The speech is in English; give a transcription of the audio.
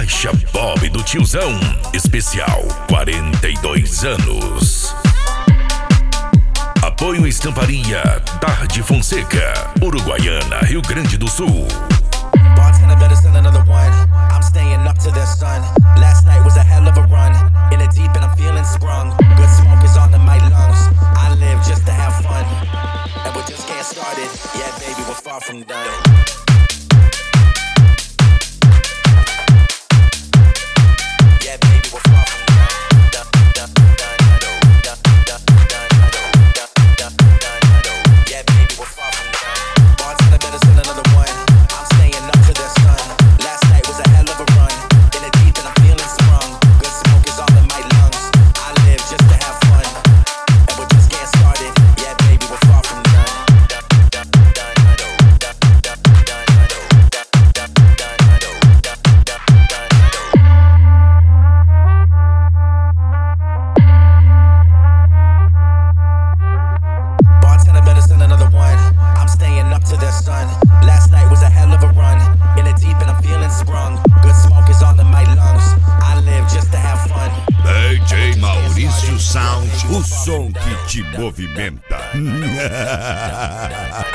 Caixa Bob do Tiozão, especial 42 anos. Apoio Estamparia Tarde Fonseca, Uruguaiana, Rio Grande do Sul. Bartender better send another one. I'm staying up to the sun. Last night was a hell of a run. In the deep and I'm feeling sprung. Good smoke is all in my lungs. I live just to have fun, and we're just getting started. Yeah, baby, we're far from done. O som que te movimenta.